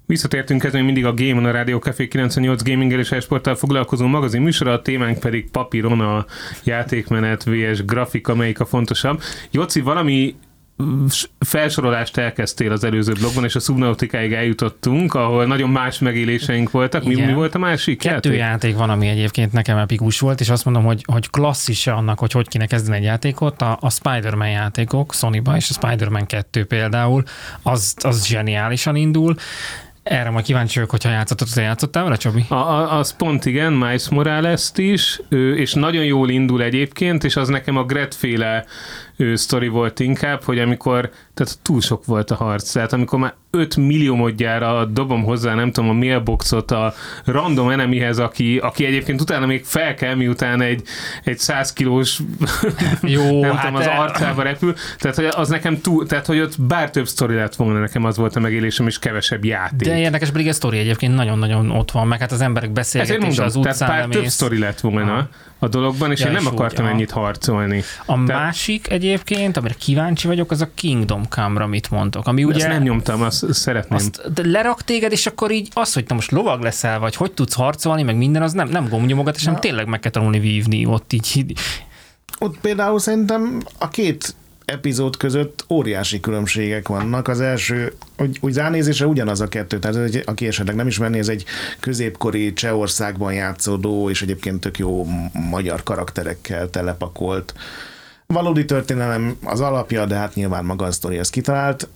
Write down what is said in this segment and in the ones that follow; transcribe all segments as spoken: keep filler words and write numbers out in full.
Visszatértünk, ez még mindig a Game on a Rádió Café kilencvennyolc gaminggel és e-sporttal foglalkozó magazin műsora, a témánk pedig papíron a játékmenet versus grafika, melyik a fontosabb. Joci, valami felsorolást elkezdtél az előző blogban, és a Subnautikáig eljutottunk, ahol nagyon más megéléseink voltak. Mi, mi volt a másik Kettő játék? játék van, ami egyébként nekem epikus volt, és azt mondom, hogy, hogy klasszis annak, hogy hogy kéne kezdeni egy játékot. A, a Spider-Man játékok Sonyba, és a Spider-Man kettő például, az, az zseniálisan indul. Erre majd kíváncsi vagyok, hogyha játszottad, te játszottál vele, Csabi? A, a, az pont igen, Miles Morales-t is, és nagyon jól indul egyébként, és az nekem a Gret-féle sztori volt inkább, hogy amikor, tehát túl sok volt a harc, tehát amikor már öt milliómodjára dobom hozzá, nem tudom, a mailboxot a random enemyhez, aki, aki egyébként utána még fel kell, miután egy, egy száz kilós Jó, nem hát tudom, az de... arcába repül, tehát hogy az nekem túl, tehát hogy ott bár több sztori lett volna, nekem az volt a megélésem, és kevesebb játék. De érdekes, pedig a sztori egyébként nagyon-nagyon ott van, meg hát az emberek beszélgetése az utcán. Tehát bár több sztori lett volna ha. a dologban, és ja, én nem akartam úgy, ennyit harcolni. A Te... másik egyébként, amire kíváncsi vagyok, az a Kingdom Come-ra mit mondtok. Ami ugye... Ezt nem nyomtam, azt szeretném. Azt lerak téged, és akkor így az, hogy te most lovag leszel, vagy hogy tudsz harcolni, meg minden, az nem, nem gombnyomogatás, hanem tényleg meg kell tanulni vívni ott így. Ott például szerintem a két epizód között óriási különbségek vannak. Az első, hogy úgy ránézésre ugyanaz a kettő, tehát aki esetleg nem ismerné, ez egy középkori Csehországban játszódó, és egyébként tök jó magyar karakterekkel telepakolt. Valódi történelem az alapja, de hát nyilván maga a sztori ezt kitalált.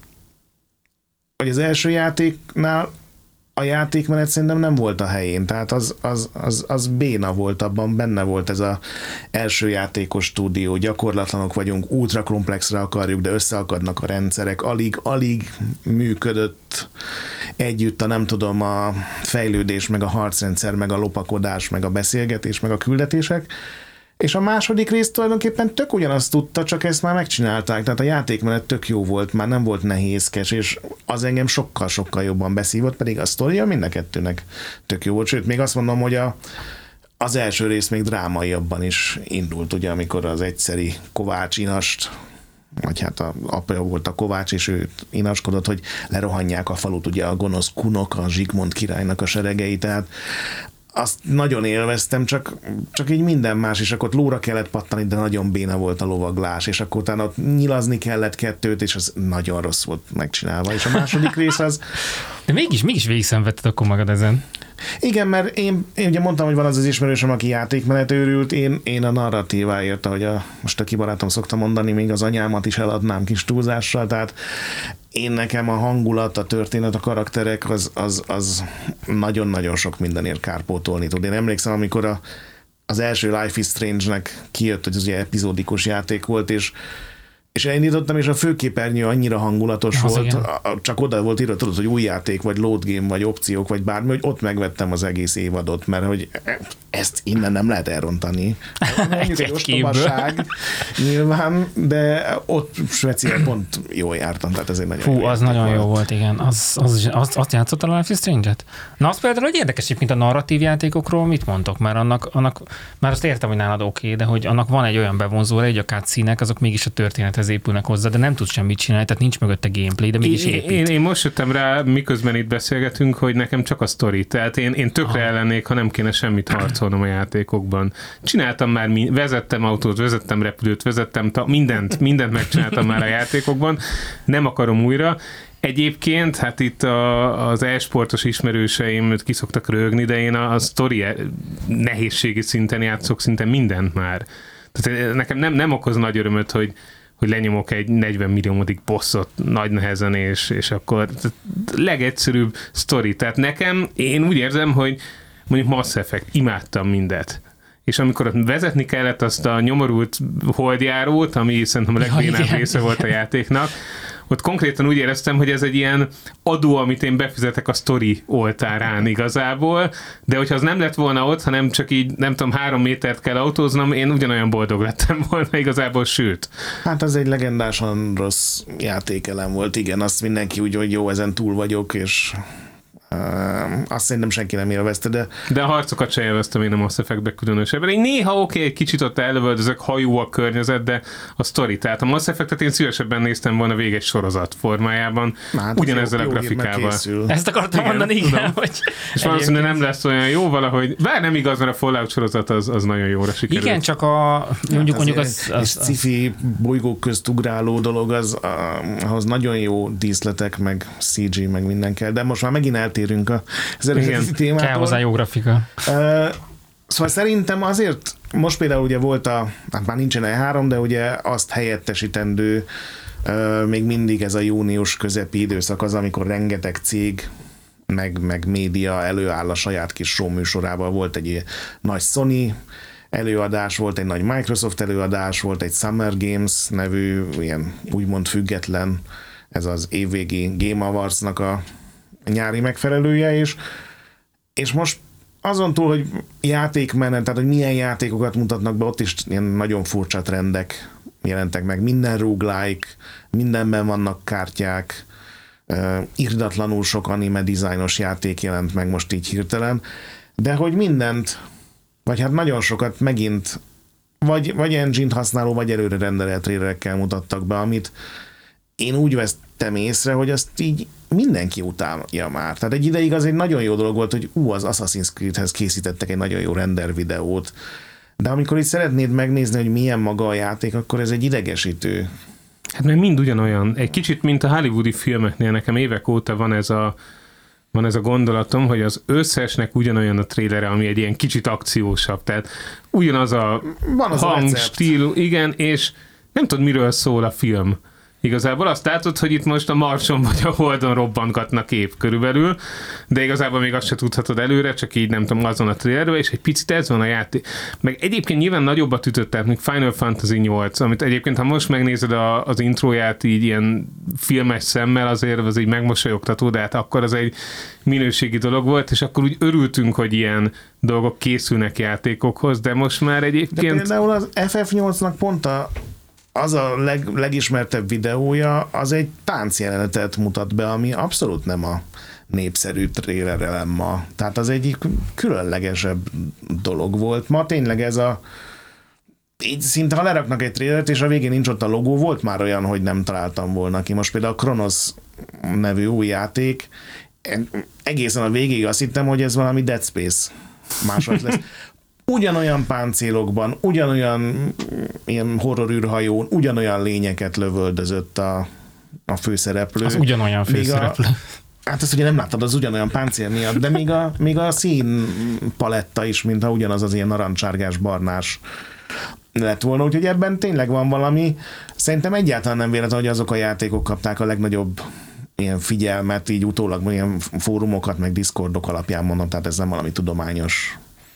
Hogy az első játéknál a játékmenet szerintem nem volt a helyén, tehát az, az, az, az béna volt, abban benne volt ez az első játékos stúdió, gyakorlatlanok vagyunk, ultra komplexre akarjuk, de összeakadnak a rendszerek, alig, alig működött együtt a nem tudom, a fejlődés, meg a harcrendszer, meg a lopakodás, meg a beszélgetés, meg a küldetések. És a második rész tulajdonképpen tök ugyanazt tudta, csak ezt már megcsinálták, tehát a játékmenet tök jó volt, már nem volt nehézkes, és az engem sokkal-sokkal jobban beszívott, pedig a sztoria mind a kettőnek tök jó volt, sőt, még azt mondom, hogy a, az első rész még drámaiabban is indult, ugye, amikor az egyszeri Kovács Inast, vagy hát a apja volt a Kovács, és ő inaskodott, hogy lerohanják a falut, ugye a gonosz kunok, a Zsigmond királynak a seregei, tehát azt nagyon élveztem, csak, csak így minden más, és akkor lóra kellett pattani, de nagyon béna volt a lovaglás, és akkor utána ott nyilazni kellett kettőt, és az nagyon rossz volt megcsinálva, és a második rész az... De mégis, mégis végigszenvedted akkor magad ezen. Igen, mert én, én ugye mondtam, hogy van az az ismerősöm, aki játékmenet őrült, én, én a narratíváért, ahogy a, most a kibarátom szokta mondani, még az anyámat is eladnám kis túlzással, tehát én nekem a hangulat, a történet, a karakterek, az, az, az nagyon-nagyon sok mindenért kárpótolni tud. Én emlékszem, amikor a, az első Life is Strange-nek kijött, hogy az ugye epizódikus játék volt, és És elindítottam, és a főképernyő annyira hangulatos az volt, igen. Csak oda volt írva, tudod, hogy új játék, vagy load game, vagy opciók, vagy bármi, hogy ott megvettem az egész évadot, mert hogy ezt innen nem lehet elrontani. Mondjuk egy ostobaság nyilván, de ott speciál pont jól jártam, tehát ezért nagyon Fú, jó az nagyon volt. Jó volt, igen. Az, az, az, azt játszottál a Life is Strange-et? Na, az például, hogy érdekes, mint a narratív játékokról mit mondtok? Mert annak, annak már azt értem, hogy nálad oké, okay, de hogy annak van egy olyan bevonzóra, hogy a cutscene-ek, azok mégis a történethez épülnek hozzá, de nem tudsz semmit csinálni, tehát nincs mögötte gameplay, de mégis épít. Én, én most jöttem rá, miközben itt beszélgetünk, hogy nekem csak a sztori. Tehát én, én tökre ah. ellennék, ha nem kéne semmit harcolnom a játékokban. Csináltam már, vezettem autót, vezettem repülőt, vezettem ta, mindent, mindent megcsináltam már a játékokban. Nem akarom újra. Egyébként, hát itt a, az e-sportos ismerőseim ki szoktak röhögni, de én a, a sztori nehézségi szinten játszok szinte mindent már. Tehát nekem nem, nem okoz nagy örömöt, hogy hogy lenyomok egy negyven milliómodik bosszot nagy nehezen, és, és akkor legegyszerűbb sztori. Tehát nekem, én úgy érzem, hogy mondjuk Mass Effect, imádtam mindet. És amikor ott vezetni kellett azt a nyomorult holdjárót, ami szerintem a legbénább ja, része volt a játéknak, ott konkrétan úgy éreztem, hogy ez egy ilyen adó, amit én befizetek a sztori oltárán igazából, de hogyha az nem lett volna ott, hanem csak így, nem tudom, három métert kell autóznom, én ugyanolyan boldog lettem volna igazából, sőt. Hát az egy legendásan rossz játékelem volt, igen, azt mindenki úgy, hogy jó, ezen túl vagyok, és uh, azt szerintem senki nem élvezte, de... De a harcokat sem élveztem én a Mass Effect-be különösebben. Én néha oké, okay, egy kicsit ott elövöldözök, hajó a környezet, de a sztori. Tehát a Mass Effect-et én szívesebben néztem volna végig egy sorozat formájában, hát, ugyanezzel jó, a grafikával. Ezt akartam igen, mondani, igen, tudom. hogy... És valószínűleg nem lesz olyan jó valahogy, bár nem igaz, mert a Fallout sorozat az, az nagyon jóra sikerült. Igen, csak a... Mondjuk, mondjuk az... az, az, sci-fi bolygók közt ugráló dolog, az, ahhoz nagyon jó díszletek, meg cé gé, meg minden kell, de most már megint eltérünk a eredeti témától. Kell hozzá jó grafika. Uh, szóval szerintem azért, most például ugye volt a, hát már nincsen E három, de ugye azt helyettesítendő uh, még mindig ez a június közepi időszak az, amikor rengeteg cég meg, meg média előáll a saját kis show műsorával. Volt egy nagy Sony előadás, volt egy nagy Microsoft előadás, volt egy Summer Games nevű, ilyen úgymond független, ez az évvégi Game Awards-nak a nyári megfelelője, és, és most azon túl, hogy játékmenet, tehát hogy milyen játékokat mutatnak be, ott is ilyen nagyon furcsa trendek jelentek meg. Minden roguelike, mindenben vannak kártyák, uh, irdatlanul sok anime dizájnos játék jelent meg most így hirtelen, de hogy mindent, vagy hát nagyon sokat megint vagy, vagy engine-t használó, vagy előre rendelett trailerekkel mutattak be, amit én úgy vettem észre, hogy azt így mindenki utálja már. Tehát egy ideig az egy nagyon jó dolog volt, hogy ú, az Assassin's Creed-hez készítettek egy nagyon jó render videót, de amikor itt szeretnéd megnézni, hogy milyen maga a játék, akkor ez egy idegesítő. Hát mert mind ugyanolyan. Egy kicsit, mint a hollywoodi filmeknél, nekem évek óta van ez a van ez a gondolatom, hogy az összesnek ugyanolyan a trélere, ami egy ilyen kicsit akciósabb. Tehát ugyanaz a van az hang, a stíl, igen, és nem tudod, miről szól a film. Igazából azt látod, hogy itt most a Marson vagy a Holdon robbantgatnak épp körülbelül, de igazából még azt se tudhatod előre, csak így nem tudom, azon a trailerről, és egy picit ez van a játék. Meg egyébként nyilván nagyobbat ütöttek, mint Final Fantasy nyolc, amit egyébként, ha most megnézed a, az intróját így ilyen filmes szemmel, azért az így megmosolyogtató, de hát akkor az egy minőségi dolog volt, és akkor úgy örültünk, hogy ilyen dolgok készülnek játékokhoz, de most már egyébként... De például az F F nyolcnak pont a az a leg, legismertebb videója, az egy táncjelenetet mutat be, ami abszolút nem a népszerű trailerelem ma. Tehát az egy különlegesebb dolog volt. Ma tényleg ez a így szinte, ha leraknak egy trailert, és a végén nincs ott a logó, volt már olyan, hogy nem találtam volna ki. Most például a Kronos nevű új játék, egészen a végéig azt hittem, hogy ez valami Dead Space másolat lesz. Ugyanolyan páncélokban, ugyanolyan ilyen horror űrhajón, ugyanolyan lényeket lövöldözött a, a főszereplő. Az ugyanolyan főszereplő. A, hát ezt ugye nem láttad, az ugyanolyan páncél miatt, de még a, még a szín paletta is, mintha ugyanaz az ilyen narancsárgás, barnás lett volna, úgyhogy ebben tényleg van valami. Szerintem egyáltalán nem véletlen, hogy azok a játékok kapták a legnagyobb ilyen figyelmet, így utólag ilyen fórumokat, meg Discordok alapján mondom, tehát ez nem valami tudományos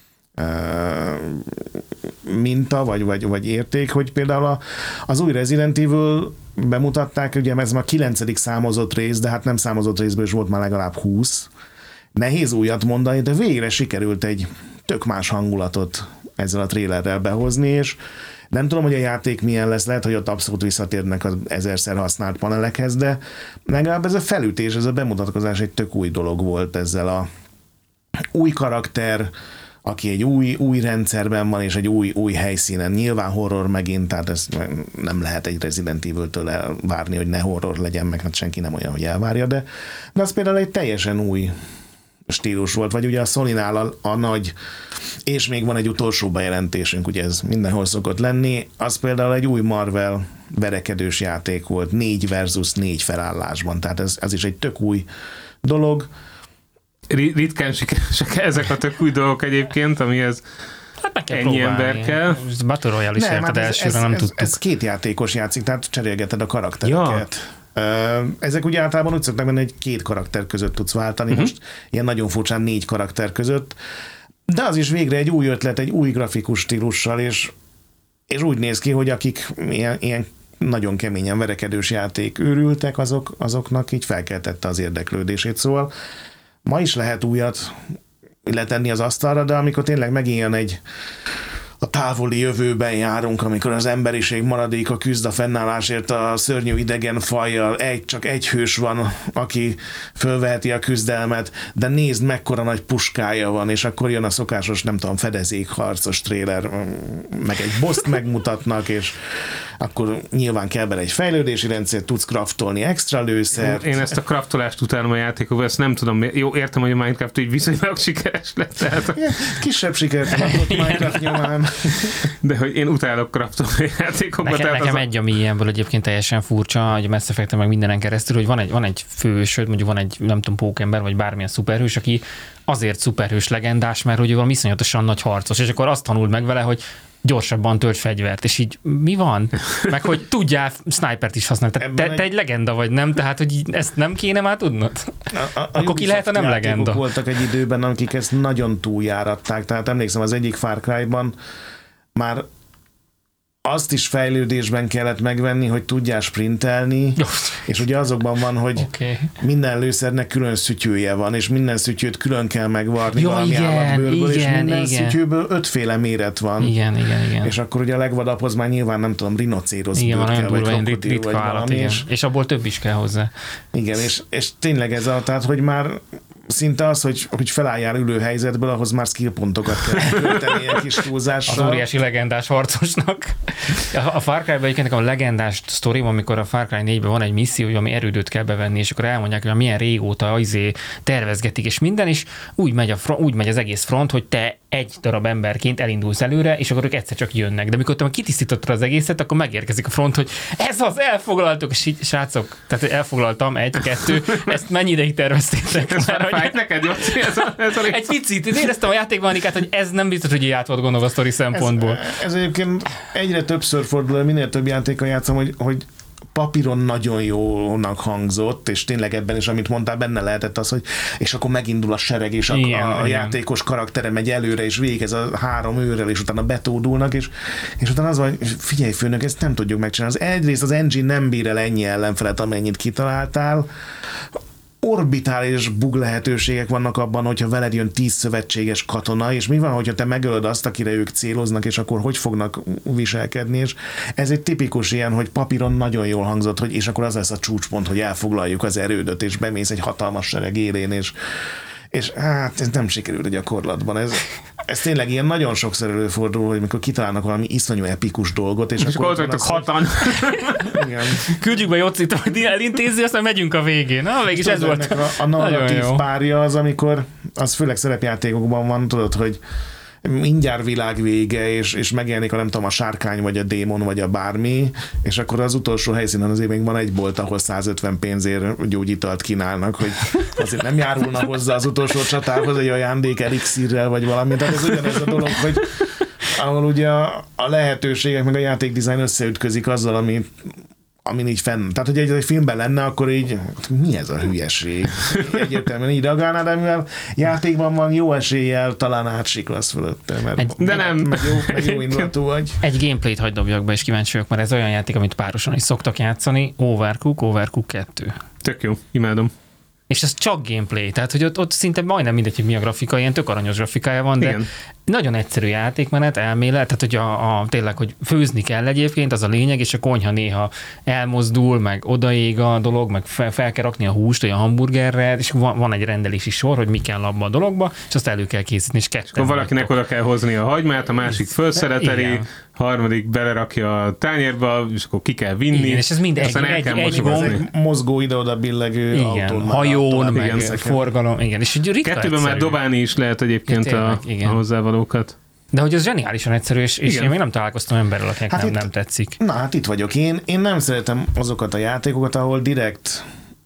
minta, vagy, vagy, vagy érték, hogy például a, az új Resident Evil bemutatták, ugye ez már kilencedik számozott rész, de hát nem számozott részből is volt már legalább húsz. Nehéz újat mondani, de végre sikerült egy tök más hangulatot ezzel a trélerrel behozni, és nem tudom, hogy a játék milyen lesz, lehet, hogy ott abszolút visszatérnek az ezerszer használt panelekhez, de legalább ez a felütés, ez a bemutatkozás egy tök új dolog volt ezzel a új karakter, aki egy új, új rendszerben van, és egy új, új helyszínen. Nyilván horror megint, tehát ez nem lehet egy Resident Evil-től elvárni, hogy ne horror legyen, meg hát senki nem olyan, hogy elvárja, de, de az például egy teljesen új stílus volt, vagy ugye a Sony-nál a, a nagy, és még van egy utolsó bejelentésünk, ugye ez mindenhol szokott lenni, az például egy új Marvel verekedős játék volt, négy versus négy felállásban, tehát ez, ez is egy tök új dolog. Ritkán sikeresek ezek a tök új dolgok egyébként, amihez hát ennyi ember kell. Battle Royale is érted elsőre, nem ez, tudtuk. Ez két játékos játszik, tehát cserélgeted a karaktereket. Ja. Ezek ugye általában úgy szoktak menni, hogy két karakter között tudsz váltani, uh-huh. Most ilyen nagyon furcsán négy karakter között, de az is végre egy új ötlet, egy új grafikus stílussal, és, és úgy néz ki, hogy akik ilyen, ilyen nagyon keményen verekedős játék őrültek, azok, azoknak így felkeltette az érdeklődését, szóval ma is lehet újat letenni az asztalra, de amikor tényleg megint jön egy a távoli jövőben járunk, amikor az emberiség maradéka küzd a fennállásért a szörnyű idegen fajjal, egy, csak egy hős van, aki fölveheti a küzdelmet, de nézd, mekkora nagy puskája van, és akkor jön a szokásos, nem tudom, fedezékharcos tréler, meg egy boszt megmutatnak, és akkor nyilván kell bele egy fejlődési rendszer, tudsz craftolni extra lőszert. Én ezt a craftolást utálom a játékokban, ezt nem tudom, jó, értem, hogy a Minecraft így viszonylag sikeres lett. Tehát... Igen, kisebb sikert adott Minecraft nyomán. De hogy én utálok craftolni a játékokban. Nekem, nekem a... egy, ami ilyenből egyébként teljesen furcsa, hogy a Mass Effect-en meg mindenen keresztül, hogy van egy, van egy fős, mondjuk van egy, nem tudom, pókember, vagy bármilyen szuperhős, aki azért szuperhős legendás, mert hogy ő valami iszonyatosan nagy harcos, és akkor azt tanuld meg vele, hogy gyorsabban tölt fegyvert, és így mi van? Meg hogy tudjál snipert is használni. Te, te, te egy legenda vagy, nem? Tehát, hogy ezt nem kéne már tudnod? A, a, akkor ki lehet, ha nem legenda? Voltak egy időben, akik ezt nagyon túljáratták. Tehát emlékszem, az egyik Far Cry-ban már azt is fejlődésben kellett megvenni, hogy tudjál sprintelni, és ugye azokban van, hogy okay. minden lőszernek külön szütyője van, és minden szütyőt külön kell megvarni Jó, valami igen, állatbőrből, és igen, minden igen. szütyőből ötféle méret van. Igen, igen, igen. És akkor ugye a legvadabbhoz már nyilván nem tudom, rinocérosz igen, bőr kell, vagy durva, krokodil, ritka vagy állat, valami. igen. És, és abból több is kell hozzá. igen, és, és tényleg ez a, tehát, hogy már szinte az, hogy, hogy felálljál ülő helyzetből, ahhoz már skillpontokat kell költeni ilyen kis túlzással. Az óriási legendás harcosnak. A Far Cry-ban egyébként a legendás sztori, amikor a Far Cry négyben van egy misszió, hogy ami erődöt kell bevenni, és akkor elmondják, hogy milyen régóta azé tervezgetik, és minden, és úgy megy, a front, úgy megy az egész front, hogy te egy darab emberként elindulsz előre, és akkor ők egyszer csak jönnek. De mikor te kitisztítottad az egészet, akkor megérkezik a front, hogy ez az, elfoglaltuk, és így, srácok, tehát elfoglaltam, egy, kettő, ezt mennyi ideig terveztétek? Ez már fájt neked, jó? Ez a, ez a egy picit, én éreztem a játékmechanikát, hogy ez nem biztos, hogy így át volt gondolva a sztori szempontból. Ez, ez egyébként egyre többször fordul, minél több játékkal játszom, hogy, hogy papíron nagyon jónak hangzott, és tényleg ebben is, amit mondtál, benne lehetett az, hogy és akkor megindul a sereg, és a, igen, a, a játékos karaktere megy előre, és végez a három őrrel, és utána betódulnak, és, és utána az van, hogy figyelj főnök, ezt nem tudjuk megcsinálni. Az egyrészt az engine nem bír el ennyi ellenfelet, amennyit kitaláltál, orbitális bug lehetőségek vannak abban, hogyha veled jön tíz szövetséges katona, és mi van, hogyha te megölöd azt, akire ők céloznak, és akkor hogy fognak viselkedni, és ez egy tipikus ilyen, hogy papíron nagyon jól hangzott, hogy és akkor az lesz a csúcspont, hogy elfoglaljuk az erődöt, és bemész egy hatalmas sereg élén, és, és hát ez nem sikerült a gyakorlatban. Ez, ez tényleg ilyen nagyon sokszor előfordul, hogy mikor kitalálnak valami iszonyú epikus dolgot, és, és akkor ott vagytok hatan. Küldjük be Jocit, hogy elintézi, aztán megyünk a végén. Na, mégis ez volt. A, a narratív párja az, amikor az főleg szerepjátékokban van, tudod, hogy mindjárt világ vége, és, és megjelenik a nem tudom, a sárkány, vagy a démon, vagy a bármi, és akkor az utolsó helyszínen azért még van egy bolt, ahol százötven pénzért gyógyitalt kínálnak, hogy azért nem járulna hozzá az utolsó csatához egy ajándék elixírrel, vagy valami. Tehát ez ugyanez a dolog, hogy ahol ugye a, a lehetőségek, meg a játékdizájn összeütközik azzal, ami amin így fenn. Tehát, hogy egy, egy filmben lenne, akkor így, mi ez a hülyeség? Egyértelműen így reagálná, de mivel játékban van, jó eséllyel talán átsiklasz fölötte, mert egy, de nem. Meg jó, meg jó indulatú vagy. Egy gameplayt hagyd dobjak be, és kíváncsi vagyok, mert ez olyan játék, amit párosan is szoktak játszani, Overcook, Overcook kettő. Tök jó, imádom. És ez csak gameplay, tehát hogy ott, ott szinte majdnem mindegy, hogy mi a grafika, ilyen tök aranyos grafikája van, de igen. Nagyon egyszerű játékmenet, elmélet, tehát hogy a, a, tényleg, hogy főzni kell egyébként, az a lényeg, és a konyha néha elmozdul, meg odaég a dolog, meg fel, fel kell rakni a húst, vagy a hamburgerre, és van, van egy rendelési sor, hogy mi kell abba a dologba, és azt elő kell készíteni, és ketten. Akkor valakinek oda kell hozni a hagymát, a másik felszeleteli, harmadik belerakja a tányérba, és akkor ki kell vinni. Igen, és ez mind egy, egy, egy gomb. Mozgó ide-oda billegő autón. Hajón, meg igen, forgalom. Igen, és kettőben már dobálni is lehet egyébként a, a hozzávalókat. De hogy ez zseniálisan egyszerű, és, és én még nem találkoztam emberrel, akinek hát nem, itt, nem tetszik. Na hát itt vagyok én. Én nem szeretem azokat a játékokat, ahol direkt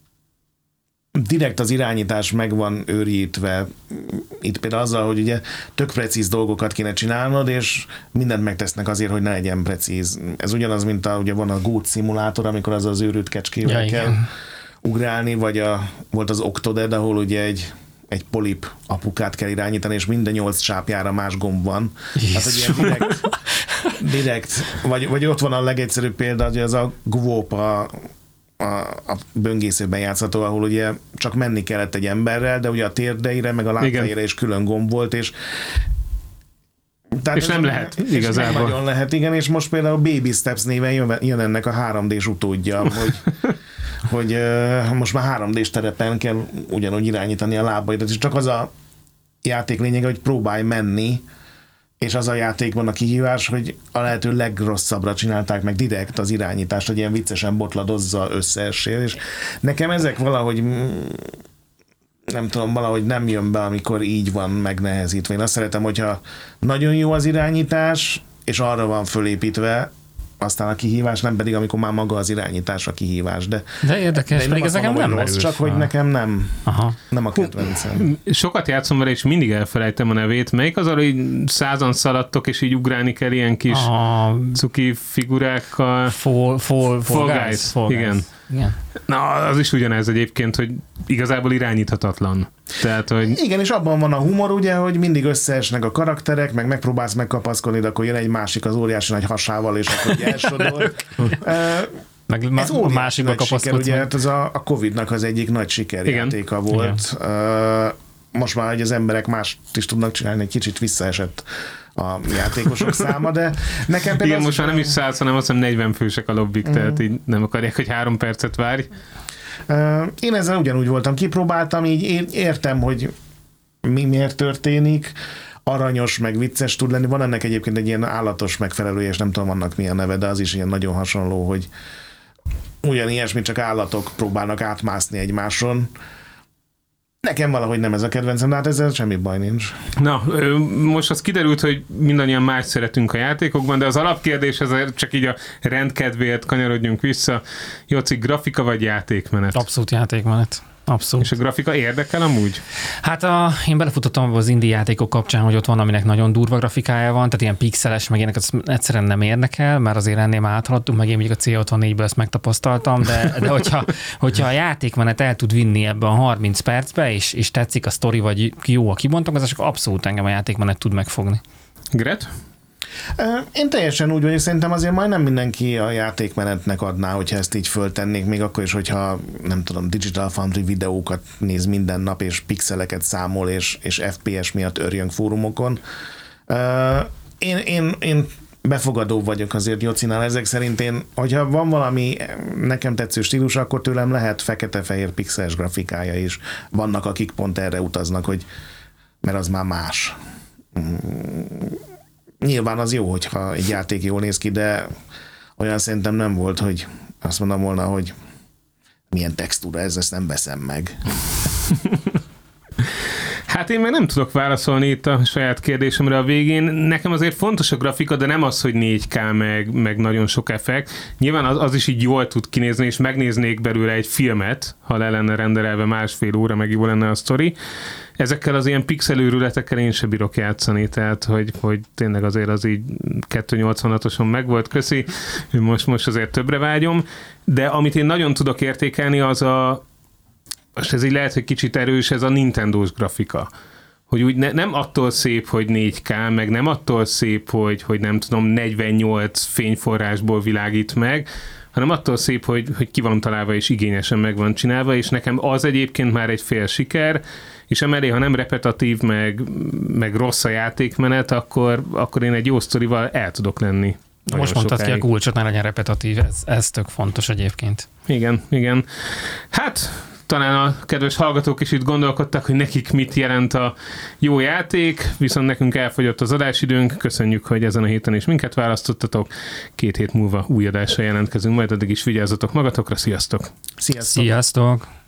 direkt az irányítás meg van őrítve. Itt például azzal, hogy ugye tök precíz dolgokat kéne csinálnod, és mindent megtesznek azért, hogy ne legyen precíz. Ez ugyanaz, mint a, ugye van a Goat szimulátor, amikor az az őrült kecskével ja, kell igen. ugrálni, vagy a, volt az Octodad, ahol ugye egy egy polip apukát kell irányítani, és minden nyolc sápjára más gomb van. Hát, hogy ilyen direkt, direkt vagy, vagy ott van a legegyszerűbb példa, hogy az a Gwop a, a, a böngészőben játszható, ahol ugye csak menni kellett egy emberrel, de ugye a térdeire, meg a lábfejére is külön gomb volt, és Tehát és nem lehet igazából. Nem nagyon lehet, igen, és most például Baby Steps néven jön, jön ennek a három dés utódja, hogy, hogy uh, most már három dés terepen kell ugyanúgy irányítani a lábaidat, és csak az a játék lényege, hogy próbálj menni, és az a játékban a kihívás, hogy a lehető legrosszabbra csinálták meg direkt az irányítást, hogy ilyen viccesen botladozza összeessél, és nekem ezek valahogy nem tudom, valahogy nem jön be, amikor így van megnehezítve. Én azt szeretem, hogyha nagyon jó az irányítás, és arra van fölépítve, aztán a kihívás, nem pedig amikor már maga az irányítás a kihívás. De, de érdekes, de pedig ez nekem nem merül. Csak hogy nekem nem, Aha. nem a kedvencem. Sokat játszom vele, és mindig elfelejtem a nevét. Melyik az arra, hogy százan szaladtok, és így ugrálni kell ilyen kis a... cuki figurákkal? Fall, fall, fall, fall guys. guys. Fall Igen. Guys. Igen. Na, az is ugyanez egyébként, hogy igazából irányíthatatlan. Tehát, hogy... Igen, és abban van a humor, ugye, hogy mindig összeesnek a karakterek, meg megpróbálsz megkapaszkodni, de akkor jön egy másik az óriási nagy hasával, és akkor elsodor. Meg ez óriási másikba nagy siker, ugye, hát az a, a Covidnak az egyik nagy sikerjátéka Igen. volt. Igen. Most már, hogy az emberek mást is tudnak csinálni, egy kicsit visszaesett a játékosok száma, de nekem például... Igen, most már nem is száz, hanem azt hiszem negyven fősek a lobbik, mm. tehát így nem akarják, hogy három percet várj. Én ezzel ugyanúgy voltam, kipróbáltam, így értem, hogy mi miért történik, aranyos, meg vicces tud lenni. Van ennek egyébként egy ilyen állatos megfelelője, és nem tudom annak mi a neve, de az is ilyen nagyon hasonló, hogy ugyan ilyesmi, csak állatok próbálnak átmászni egymáson. Nekem valahogy nem ez a kedvencem, de hát ezzel semmi baj nincs. Na, most az kiderült, hogy mindannyian más szeretünk a játékokban, de az alapkérdés, ezért csak így a rendkedvéért kanyarodjunk vissza. Jóci, grafika vagy játékmenet? Abszolút játékmenet. Abszolút. És a grafika érdekel amúgy? Hát a, én belefutottam az indie játékok kapcsán, hogy ott van, aminek nagyon durva grafikája van, tehát ilyen pixeles, meg ilyenek egyszerűen nem érdekel, mert azért ennél már áthaladtunk, meg én mondjuk a cé hatvannégyből ezt megtapasztaltam, de, de hogyha, hogyha a játékmenet el tud vinni ebben a harminc percbe, és, és tetszik a sztori, vagy jó a kibontakozás, akkor abszolút engem a játékmenet tud megfogni. Gret? Én teljesen úgy vagyok, szerintem azért majdnem mindenki a játékmenetnek adná, hogyha ezt így föltennék, még akkor is, hogyha nem tudom, Digital Foundry videókat néz minden nap, és pixeleket számol, és, és ef pé es miatt örjönk fórumokon. Én, én, én befogadó vagyok azért Jocinál, ezek szerint én, hogyha van valami nekem tetsző stílus, akkor tőlem lehet fekete-fehér pixeles grafikája is. Vannak, akik pont erre utaznak, hogy mert az már más. Nyilván az jó, hogyha egy játék jól néz ki, de olyan szerintem nem volt, hogy azt mondom volna, hogy milyen textúra ez, ezt nem veszem meg. Hát én meg nem tudok válaszolni itt a saját kérdésemre a végén. Nekem azért fontos a grafika, de nem az, hogy négy ká meg, meg nagyon sok effekt. Nyilván az, az is így jól tud kinézni, és megnéznék belőle egy filmet, ha le lenne rendelve másfél óra, meg jó lenne a sztori. Ezekkel az ilyen pixelőrületekkel én sem bírok játszani, tehát hogy, hogy tényleg azért az így kétszáznyolcvanhatoson megvolt, köszi, most, most azért többre vágyom, de amit én nagyon tudok értékelni, az a, most ez így lehet, hogy kicsit erős, ez a Nintendós grafika. Hogy úgy ne, nem attól szép, hogy négy ká, meg nem attól szép, hogy, hogy nem tudom, negyvennyolc fényforrásból világít meg, hanem attól szép, hogy, hogy ki van találva és igényesen meg van csinálva, és nekem az egyébként már egy fél siker, és emellé, ha nem repetatív, meg, meg rossz a játékmenet, akkor, akkor én egy jó sztorival el tudok lenni. Most mondtad sokáig. Ki a kulcsot, ne legyen repetatív, ez, ez tök fontos egyébként. Igen, igen. Hát talán a kedves hallgatók is itt gondolkodtak, hogy nekik mit jelent a jó játék, viszont nekünk elfogyott az adásidőnk. Köszönjük, hogy ezen a héten is minket választottatok. Két hét múlva új adással jelentkezünk, majd addig is vigyázzatok magatokra. Sziasztok! Sziasztok! Sziasztok.